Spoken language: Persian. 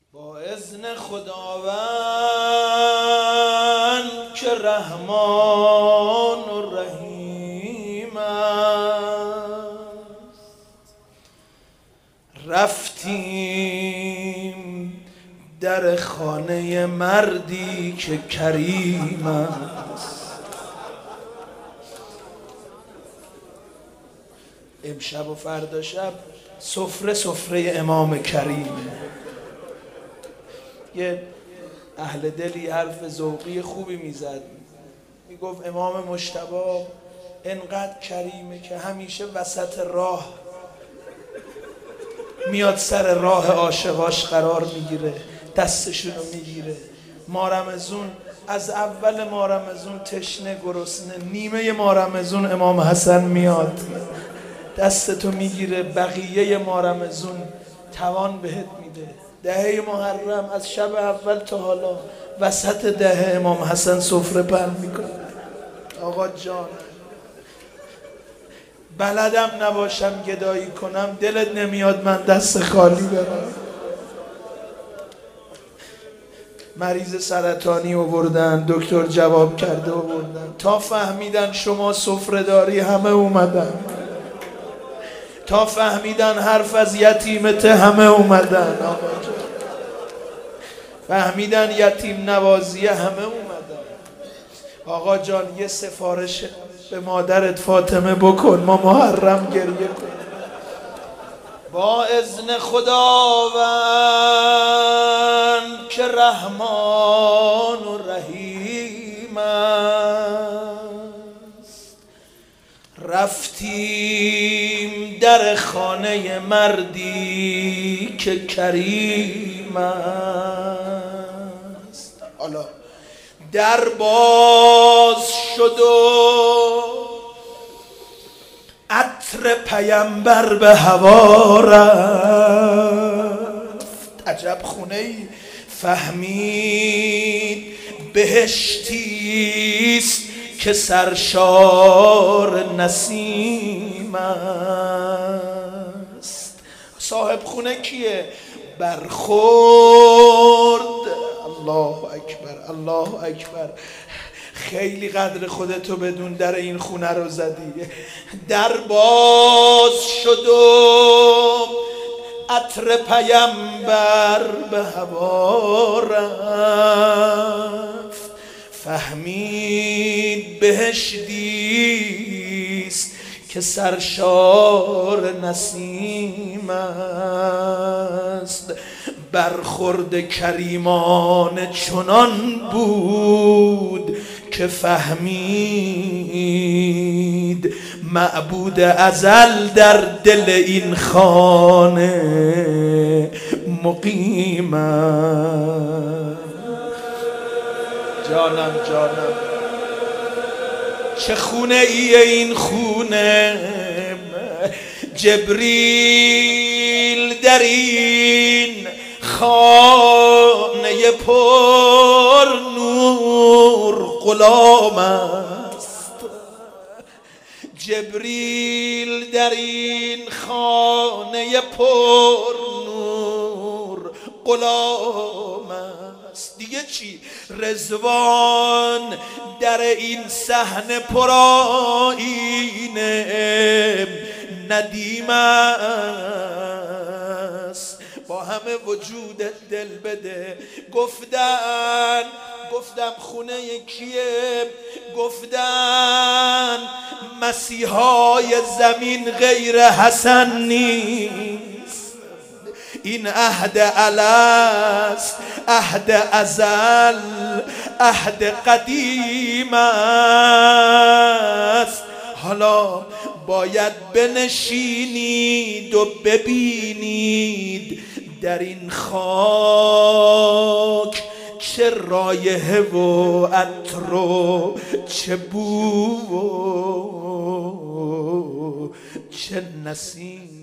با اذن خداوند که رحمان و رحیم است، رفتیم در خانه مردی که کریم است. امشب و فردا شب سفره امام کریمه. یه اهل دلی حرف ذوقی خوبی میزد، میگفت امام مجتبی انقدر کریمه که همیشه وسط راه میاد سر راه عاشقاش قرار میگیره، دستشونو میگیره. مارمزون از اول مارمزون تشنه گرسنه، نیمه مارمزون امام حسن میاد دستتو میگیره، بقیه مارمزون توان بهت میده. دهه محرم از شب اول تا حالا وسط دهه امام حسن سفره پهن میکنه. آقا جان بلدم نباشم گدایی کنم، دلت نمیاد من دست خالی برم. مریض سرطانی آوردن، دکتر جواب کرده آوردن، تا فهمیدن شما سفره داری همه اومدن، تا فهمیدن حرف از یتیمت همه اومدن، آقا جان فهمیدن یتیم نوازیه همه اومدن. آقا جان یه سفارش به مادرت فاطمه بکن، ما محرم گریه کنیم. با اذن خداوند که رحمان و رحیم است، رفتیم در خانه مردی که کریم است. حالا در باز شد و عطر پیامبر به هوا رفت. عجب خونه ای، فهمید بهشتیست که سرشار نسیم است. صاحب خونه کیه؟ برخورد. الله اکبر، الله اکبر. خیلی قدر خودتو بدون، در این خونه رو زدی. در باز شد و عطر پیامبر به هوا رفت، فهمید بهشتیست که سرشار نسیم است. برخورد کریمان چنان بود که فهمید معبود ازل در دل این خانه مقیم است. جانم جانم چه خونه ای این خونه، جبریل در این خانه پر نور غلام است. جبریل در این خانه پر نور غلام است. دیگه چی؟ رضوان در این صحنه پر آیینه ندیم است. با همه وجودت دل بده. گفتم خونه کیه؟ گفتن مسیحای زمین غیر حسن نیست. این عهد الست، عهد ازل، عهد قدیم است. حالا باید بنشینید و ببینید در این خاک چه رایحه و عطر و چه بو و چه نسیم.